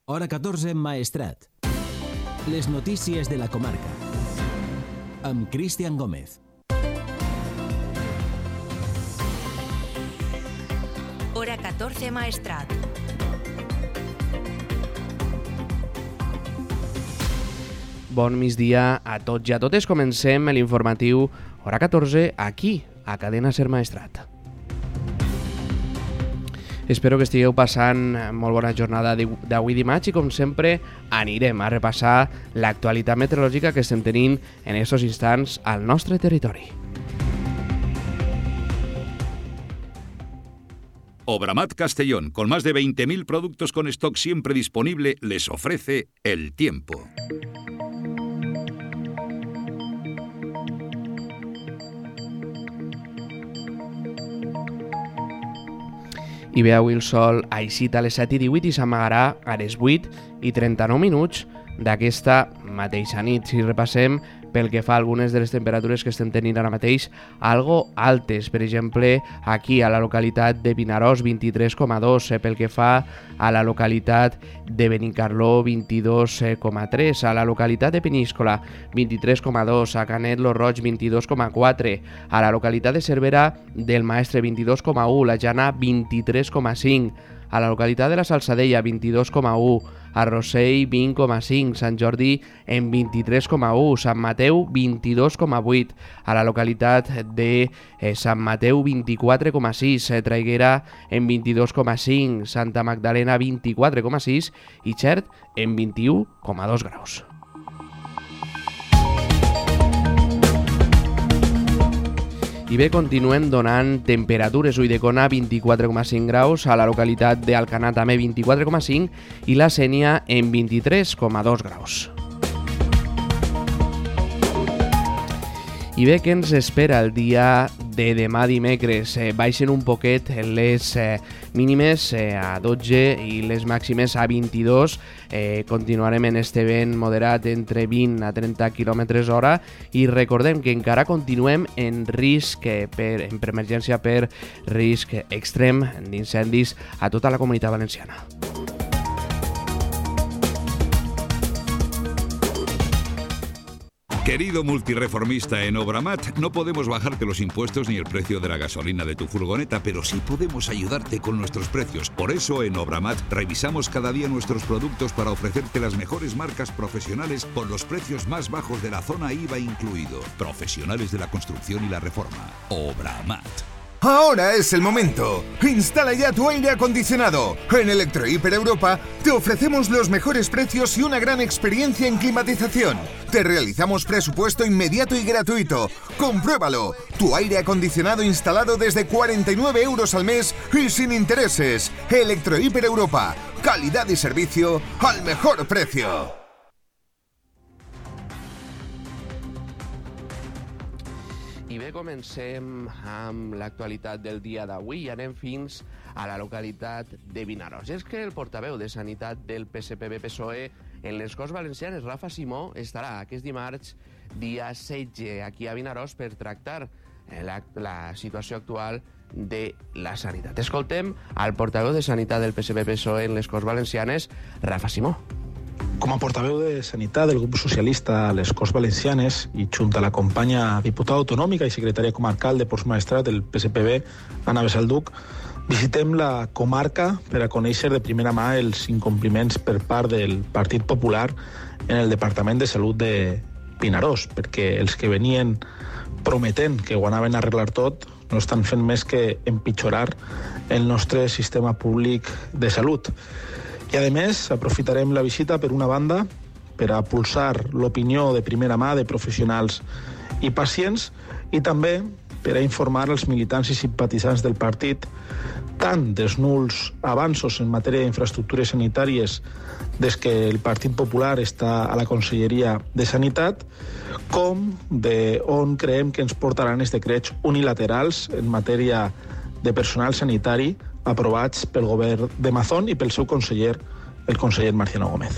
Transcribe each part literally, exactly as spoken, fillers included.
Hora catorze, Maestrat. Les notícies de la comarca. Amb Cristian Gómez. Hora catorze, Maestrat. Bon migdia a tots i a totes. Comencem l'informatiu Hora catorze aquí, a Cadena Ser Maestrat. Espero que estigueu passant molt bona jornada d'avui dimarts i, com sempre, anirem a repassar l'actualitat meteorològica que estem tenint en aquests instants al nostre territori. Obramat Castellón, con más de veinte mil productos con stock siempre disponible, les ofrece el tiempo. I bé, avui el sol aixita a les set i divuit i s'amagarà a les vuit i trenta-nou minuts d'aquesta mateixa nit. Si repassem pel que fa a algunes de les temperatures que estem tenint ara mateix, algo altes. Per exemple, aquí a la localitat de Vinaròs, vint-i-tres coma dos. Pel que fa a la localitat de Benicarló, vint-i-dos coma tres. A la localitat de Peníscola, vint-i-tres coma dos. A Canet lo Roig, vint-i-dos coma quatre. A la localitat de Cervera del Maestre, vint-i-dos coma u. La Jana, vint-i-tres coma cinc. A la localitat de la Salzadella, vint-i-dos coma u, a Rossell, vint coma cinc, Sant Jordi en vint-i-tres coma u, Sant Mateu, vint-i-dos coma vuit, a la localitat de eh, Sant Mateu, vint-i-quatre coma sis, eh, Traiguera en vint-i-dos coma cinc, Santa Magdalena, vint-i-quatre coma sis i Xert en vint-i-u coma dos graus. I bé, continuem donant temperatures. Ulldecona, vint-i-quatre coma cinc graus, a la localitat d'Alcanar també vint-i-quatre coma cinc i la Sénia en vint-i-tres coma dos graus. I bé, què ens espera el dia de demà dimecres? Eh, baixen un poquet les eh, mínimes eh, a dotze i les màximes a vint-i-dos. Eh, continuarem en este vent moderat entre vint a trenta quilòmetres hora i recordem que encara continuem en risc eh, per, en emergència per risc extrem d'incendis a tota la Comunitat Valenciana. Querido multireformista en Obramat, no podemos bajarte los impuestos ni el precio de la gasolina de tu furgoneta, pero sí podemos ayudarte con nuestros precios. Por eso en Obramat revisamos cada día nuestros productos para ofrecerte las mejores marcas profesionales con los precios más bajos de la zona I V A incluido. Profesionales de la construcción y la reforma. Obramat. Ahora es el momento. Instala ya tu aire acondicionado. En Electrohiper Europa te ofrecemos los mejores precios y una gran experiencia en climatización. Te realizamos presupuesto inmediato y gratuito. Compruébalo. Tu aire acondicionado instalado desde cuarenta y nueve euros al mes y sin intereses. Electrohiper Europa. Calidad y servicio al mejor precio. I bé, comencem amb l'actualitat del dia d'avui i anem fins a la localitat de Vinaròs. És que el portaveu de Sanitat del P S P B P S O E en les Corts Valencianes, Rafa Simó, estarà aquest dimarts, dia setze, aquí a Vinaròs per tractar la, la situació actual de la sanitat. Escoltem al portaveu de Sanitat del P S P B P S O E en les Corts Valencianes, Rafa Simó. Com a portaveu de Sanitat del grup socialista a les Corts Valencianes i junt a la companya diputada autonòmica i secretària comarcal de Postmaestrat del P S P B, Anna Besalduc, visitem la comarca per a conèixer de primera mà els incompliments per part del Partit Popular en el Departament de Salut de Vinaròs, perquè els que venien prometent que ho anaven a arreglar tot no estan fent més que empitjorar el nostre sistema públic de salut. I, a més, aprofitarem la visita, per una banda, per a pulsar l'opinió de primera mà de professionals i pacients i també per a informar els militants i simpatitzants del partit tant dels nuls avanços en matèria d'infraestructures sanitàries des que el Partit Popular està a la Conselleria de Sanitat, com de on creiem que ens portaran els decrets unilaterals en matèria de personal sanitari aprovats pel govern de Mazón i pel seu conseller, el conseller Marciano Gómez.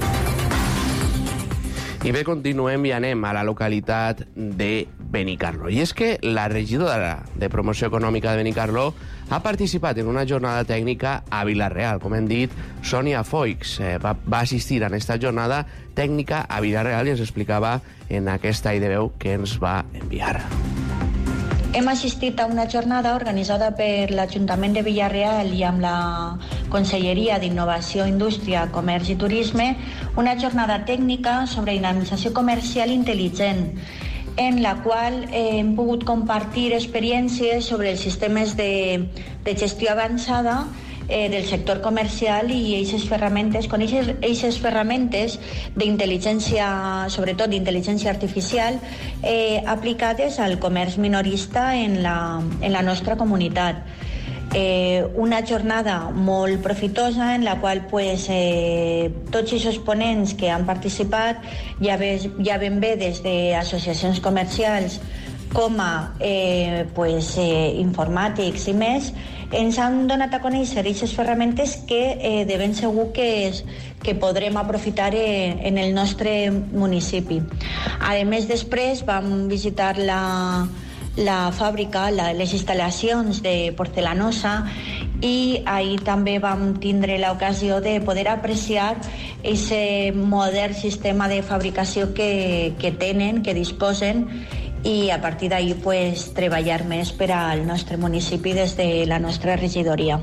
I bé, continuem i anem a la localitat de Benicarló. I és que la regidora de Promoció Econòmica de Benicarló ha participat en una jornada tècnica a Vila-real. Com hem dit, Sònia Foix eh, va, va assistir a aquesta jornada tècnica a Vila-real i ens explicava en aquesta I de veu que ens va enviar. Hem assistit a una jornada organitzada per l'Ajuntament de Vila-real i amb la Conselleria d'Innovació, Indústria, Comerç i Turisme, una jornada tècnica sobre dinamització comercial intel·ligent, en la qual eh, hem pogut compartir experiències sobre els sistemes de, de gestió avançada eh, del sector comercial i eixes ferramentes, con eixes, eixes ferramentes d'intel·ligència, sobretot d'intel·ligència artificial, eh, aplicades al comerç minorista en la, en la nostra comunitat. Eh, una jornada molt profitosa en la qual pues, eh, tots els ponents que han participat, ja, ves, ja ben bé des d'associacions comercials com a eh, pues, eh, informàtics i més, ens han donat a conèixer aquestes ferramentes que eh, de ben segur que, és, que podrem aprofitar eh, en el nostre municipi. A més, després vam visitar la la fàbrica, la, les instal·lacions de Porcelanosa i ahir també vam tindre l'ocasió de poder apreciar aquest modern sistema de fabricació que, que tenen, que disposen i a partir d'ahir pues, treballar més per al nostre municipi des de la nostra regidoria.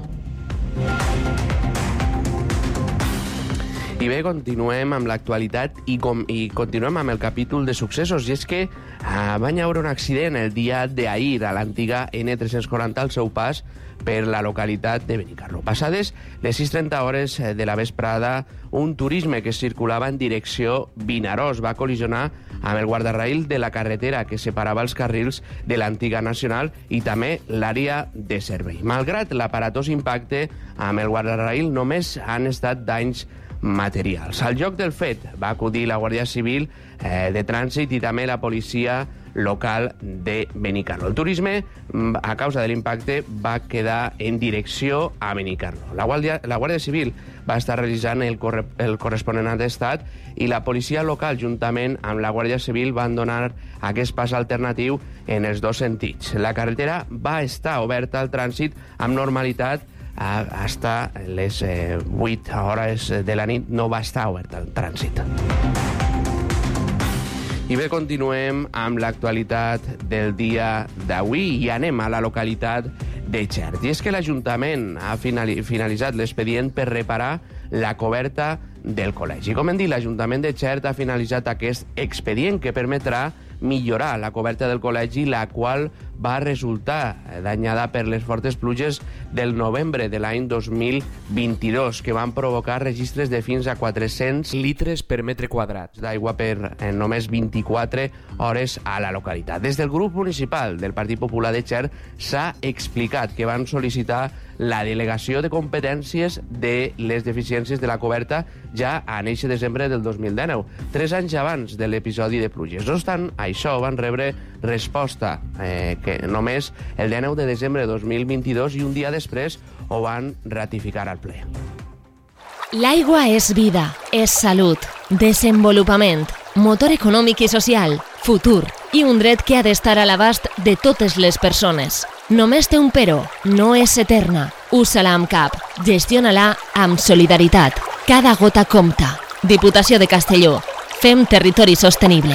I bé, continuem amb l'actualitat i, com, i continuem amb el capítol de successos. I és que eh, va haver un accident el dia d'ahir a l'antiga ene tres-cents quaranta al seu pas per la localitat de Benicarló. Passades les sis trenta hores de la vesprada, un turisme que circulava en direcció Vinaròs va col·lisionar amb el guardarraïl de la carretera que separava els carrils de l'antiga nacional i també l'àrea de servei. Malgrat l'aparatós impacte amb el guardarraïl, només han estat danys materials. Al lloc del fet va acudir la Guàrdia Civil eh, de Trànsit i també la policia local de Benicarló. El turisme, a causa de l'impacte, va quedar en direcció a Benicarló. La Guàrdia, la Guàrdia Civil va estar realitzant el, corre, el corresponent atestat i la policia local, juntament amb la Guàrdia Civil, van donar aquest pas alternatiu en els dos sentits. La carretera va estar oberta al trànsit amb normalitat hasta les eh, vuit hores de la nit. No va estar obert el trànsit. I bé, continuem amb l'actualitat del dia d'avui i anem a la localitat de Xert. I és que l'Ajuntament ha finalitzat l'expedient per reparar la coberta del col·legi. Com hem dit, l'Ajuntament de Xert ha finalitzat aquest expedient que permetrà millorar la coberta del col·legi, la qual va resultar danyada per les fortes pluges del novembre de l'any dos mil vint-i-dos, que van provocar registres de fins a quatre-cents litres per metre quadrat d'aigua per en només vint-i-quatre hores a la localitat. Des del grup municipal del Partit Popular de Xert s'ha explicat que van sol·licitar la delegació de competències de les deficiències de la coberta ja en eixe desembre del dos mil dinou, tres anys abans de l'episodi de pluges. No obstant això, van rebre resposta eh, que només el dinou de desembre de dos mil vint-i-dos i un dia després ho van ratificar al ple. L'aigua és vida, és salut, desenvolupament, motor econòmic i social, futur i un dret que ha d'estar a l'abast de totes les persones. Només té un però, no és eterna. Usa-la amb cap, gestiona-la amb solidaritat. Cada gota compta. Diputació de Castelló. Fem territori sostenible.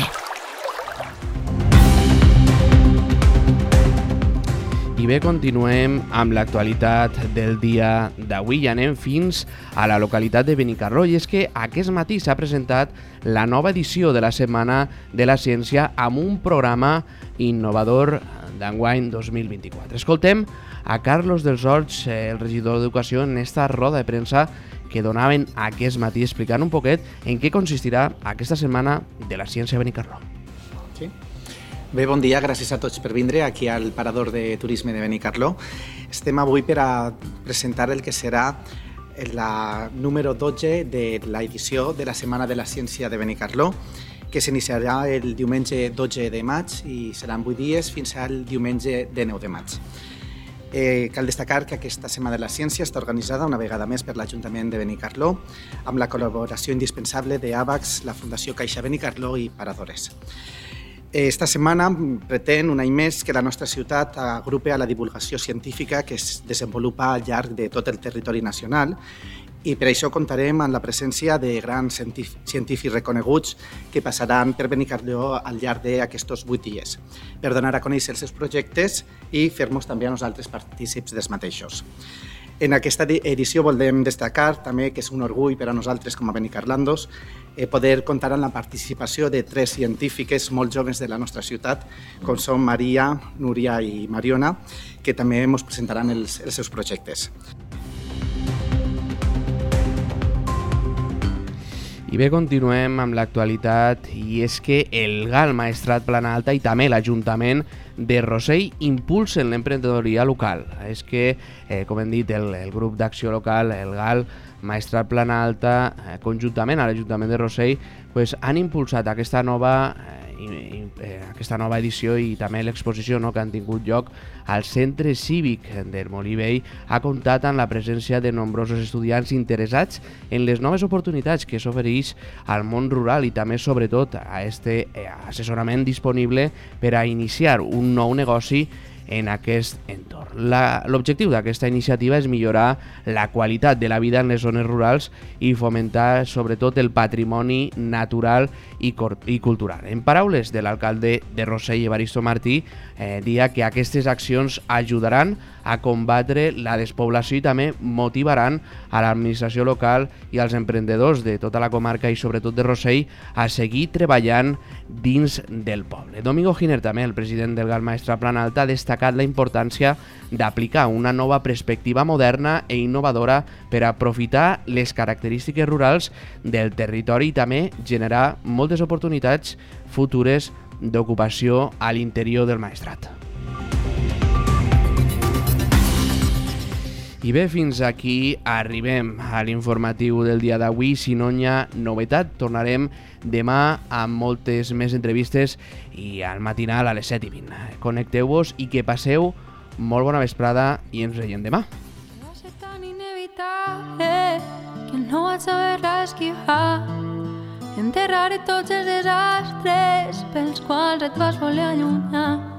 I bé, continuem amb l'actualitat del dia d'avui i anem fins a la localitat de Benicarló. I és que aquest matí s'ha presentat la nova edició de la Setmana de la Ciència amb un programa innovador d'enguany dos mil vint-i-quatre. Escoltem a Carlos dels Horts, el regidor d'Educació, en esta roda de premsa que donaven aquest matí explicant un poquet en què consistirà aquesta Setmana de la Ciència a Benicarló. Sí. Bé, bon dia, gràcies a tots per vindre aquí al Parador de Turisme de Benicarló. Estem avui per a presentar el que serà la número dotze de l'edició de la Setmana de la Ciència de Benicarló, que s'iniciarà el diumenge dotze de maig i seran vuit dies fins al diumenge dinou de maig. Eh, cal destacar que aquesta Setmana de la Ciència està organitzada una vegada més per l'Ajuntament de Benicarló amb la col·laboració indispensable d'Avax, la Fundació Caixa Benicarló i Paradores. Esta setmana pretén un any més que la nostra ciutat agrupi a la divulgació científica que es desenvolupa al llarg de tot el territori nacional i per això comptarem amb la presència de grans científics reconeguts que passaran per Benicarló al llarg d'aquests vuit dies per donar a conèixer els seus projectes i fer-nos també a nosaltres partícips dels mateixos. En aquesta edició volem destacar també que és un orgull per a nosaltres com a benicarlandos eh, poder comptar amb la participació de tres científiques molt joves de la nostra ciutat, com són Maria, Núria i Mariona, que també ens presentaran els, els seus projectes. I bé, continuem amb l'actualitat i és que el G A L Maestrat Plana Alta i també l'Ajuntament de Rossell impulsen l'emprenedoria local. És que, eh, com hem dit, el, el grup d'acció local, el G A L Maestrat Plana Alta, eh, conjuntament a l'Ajuntament de Rossell, pues, han impulsat aquesta nova eh, I, i, eh, aquesta nova edició i també l'exposició, no?, que han tingut lloc al Centre Cívic del Molí Vell. Ha comptat amb la presència de nombrosos estudiants interessats en les noves oportunitats que s'ofereix al món rural i també, sobretot, a este eh, assessorament disponible per a iniciar un nou negoci en aquest entorn. L'objectiu d'aquesta iniciativa és millorar la qualitat de la vida en les zones rurals i fomentar sobretot el patrimoni natural i, i cultural. En paraules de l'alcalde de Rossell, Evaristo Martí, eh, dia que aquestes accions ajudaran a combatre la despoblació i també motivaran a l'administració local i als emprendedors de tota la comarca i sobretot de Rossell a seguir treballant dins del poble. Domingo Giner, també el president del G A L Maestrat Plana Alta, ha destacat la importància d'aplicar una nova perspectiva moderna e innovadora per aprofitar les característiques rurals del territori i també generar moltes oportunitats futures d'ocupació a l'interior del Maestrat. I bé, fins aquí arribem a l'informatiu del dia d'avui. Si no hi ha novetat, tornarem demà amb moltes més entrevistes i al matinal a les set i vint. Connecteu-vos i que passeu molt bona vesprada i ens veiem demà. Va ser tan inevitable que no vaig saber-la esquivar. Enterraré tots els desastres pels quals et vas voler allunyar.